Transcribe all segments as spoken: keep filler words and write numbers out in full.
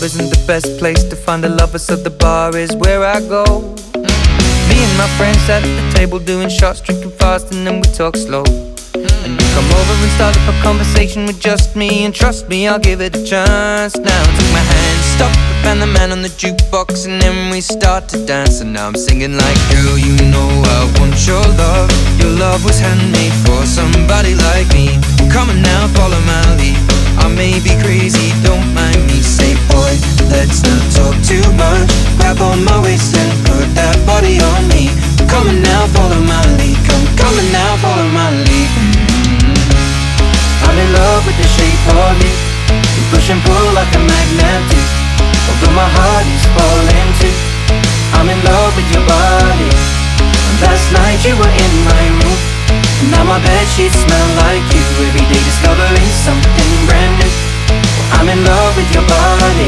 pub isn't the best place to find a lover, so the bar is where I go. Me and my friends sat at the table doing shots, drinking fast, and then we talk slow. And you come over and start up a conversation with just me, and trust me, I'll give it a chance. Now take my hand, stop, and the man on the jukebox, and then we start to dance. And now I'm singing like, girl, you know I want your love. Your love was handmade for somebody like me. Come on now, follow my lead. I may be crazy, don't mind me. Say, boy, let's not talk too much. Grab on my waist and put that body on me. Come on now, follow my lead. Come, come on now, follow my lead. I'm in love with the shape of you. You push and pull like a magnet do. Although my heart is falling too. I'm in love with your body. Last night you were in my room. Now my bedsheets smell like you. Every day discovering something brand new. I'm in love with your body.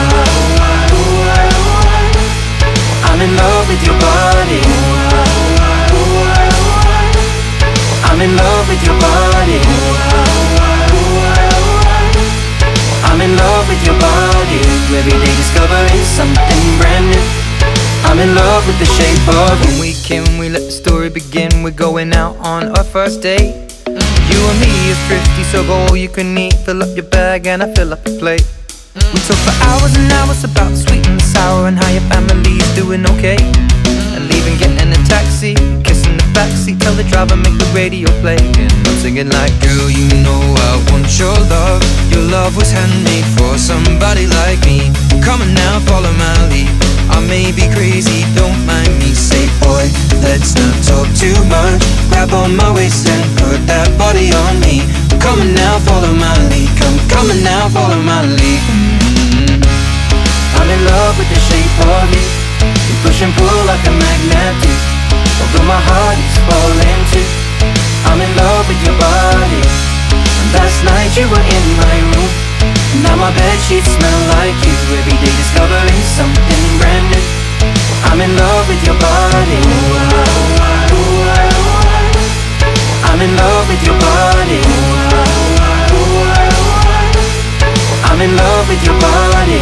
I'm in love with your body. I'm in love with your body. I'm in love with your body. Every day discovering something brand new. I'm in love with the shape of you. When we came, we let the story begin. We're going out on our first date. You and me are thrifty, so go all you can eat. Fill up your bag and I fill up a plate. We talk for hours and hours about the sweet and the sour, and how your family's doing okay. And leaving, getting in a taxi, kissing the backseat, tell the driver make the radio play. And I'm singing like, girl, you know I want your love. Your love was handmade for somebody like me. Come on now, follow my lead. I may be crazy, don't mind me. Say, boy, let's not talk too much. Grab on my waist and put that body on me. Come on now, follow my lead. Come, come on now, follow my lead. mm-hmm. I'm in love with the shape of you. You push and pull like a magnet do. Although my heart is falling too. I'm in love with your body. Last night you were in my room. Now my bedsheets smell like you. Every day discovering something brand new. I'm in love with your body. I'm in love with your body. I'm in love with your body.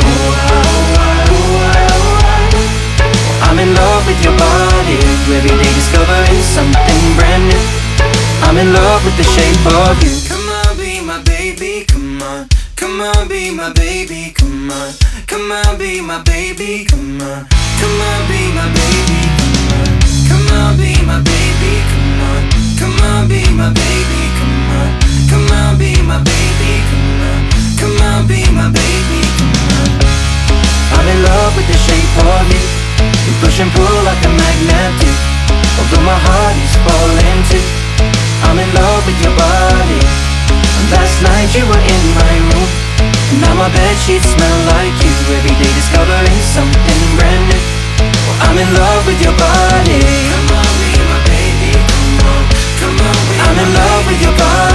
I'm in love with your body. Every day discovering something brand new. I'm in love with the shape of you. Come on, be my baby, come on. Come on, be my baby, come on. Come on, be my baby, come on. Come on, be my baby, come on. Come on, be my baby, come on. Come on, be my baby, come on. Come on, be my baby, come on. Come on, be my baby, come on. I'm in love with the shape of you. You push and pull like a magnet do. Although my heart is falling too. I'm in love with your body. Last night you were in my room. Now my bedsheets smell like you. Every day discovering something brand new. I'm in love with your body. Come on, be my baby, come on. Come on, be I'm in love with your body.